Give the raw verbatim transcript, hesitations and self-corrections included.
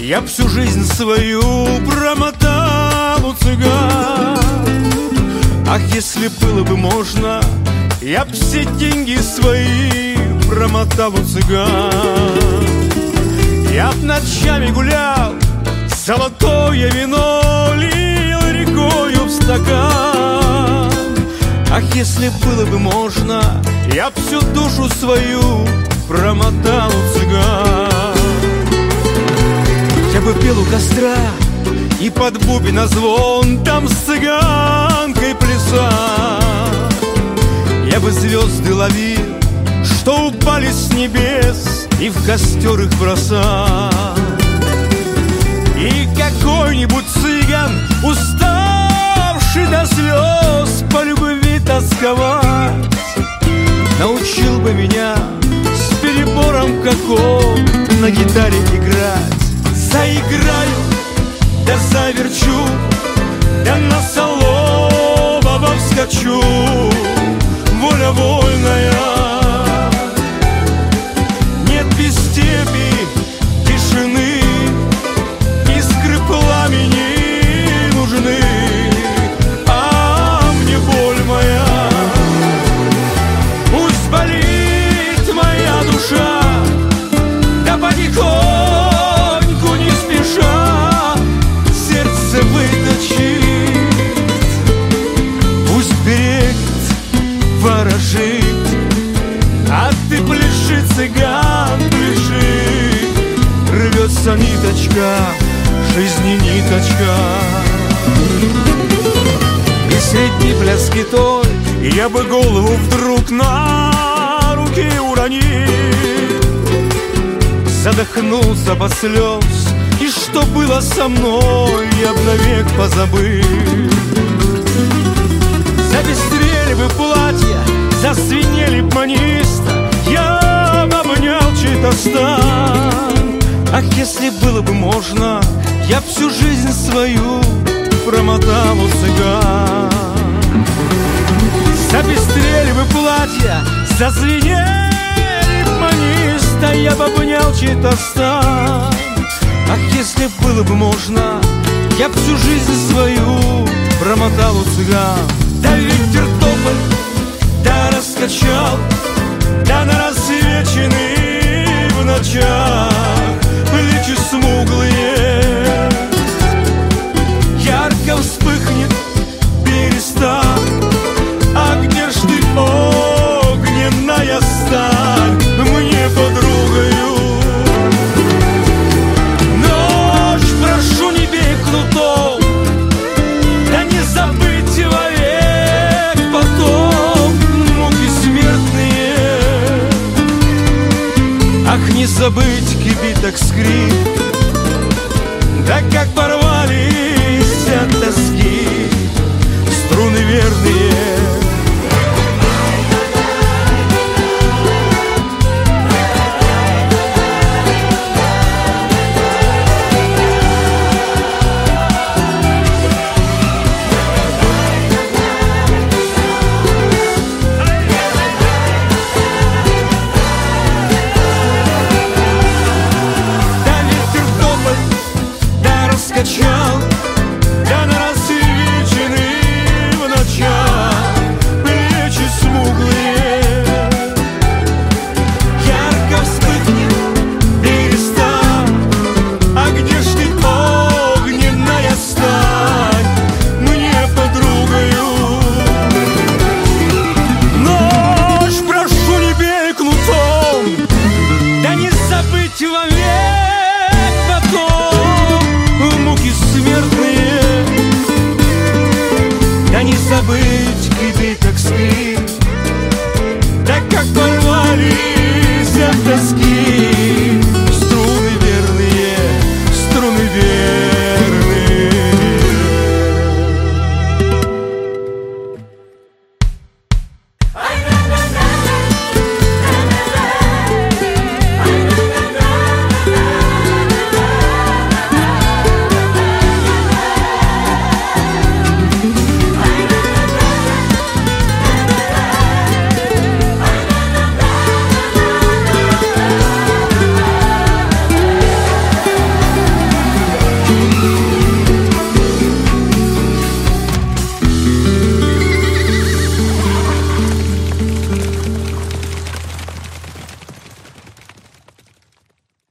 я всю жизнь свою промотал у цыган. Ах, если было бы можно, я б все деньги свои промотал у цыган. Я б ночами гулял, золотое вино лил рекою в стакан. Ах, если было бы можно, я б всю душу свою промотал у цыган. Я бы пел у костра и под бубен звон там с цыганкой плясал. Я бы звезды ловил, что упали с небес, и в костер их бросал. И какой-нибудь цыган, уставший до слез по любви тосковать, научил бы меня с перебором, как он, на гитаре играть. Заиграю, да заверчу, да на Соловова вскочу. Воля вольная, нет без степи, тишины, искры пламени нужны. А мне боль моя, пусть болит моя душа, да потихоньку, не спеша, сердце выточит. Пусть берег ворожит, а ты пляши, цыган, пляши. Рвется ниточка, жизни ниточка. И среди пляски той я бы голову вдруг на руки уронил, задохнулся под слез, и что было со мной, я б навек позабыл. Запестрели бы платья, зазвенели б маниста, я б обнял чей-то стан. Ах, если было бы можно, я б всю жизнь свою промотал у цыган. Запестрели бы платья, зазвенели б маниста, я б обнял чей-то стан. Ах, если было бы можно, я б всю жизнь свою промотал у цыган. Да ветер тополь, да раскачал, да на рассвеченный в ночах плечи смуглые. Ярко вспыхнет береста, а где ж ты, огненная сталь, мне подругою? Ночь, прошу, не бей кнутом, да не забыть вовек потом муки смертные. Ах, не забыть кибиток скрип, да как порвались от тоски струны верные. Да ветер тополь, да раскачал,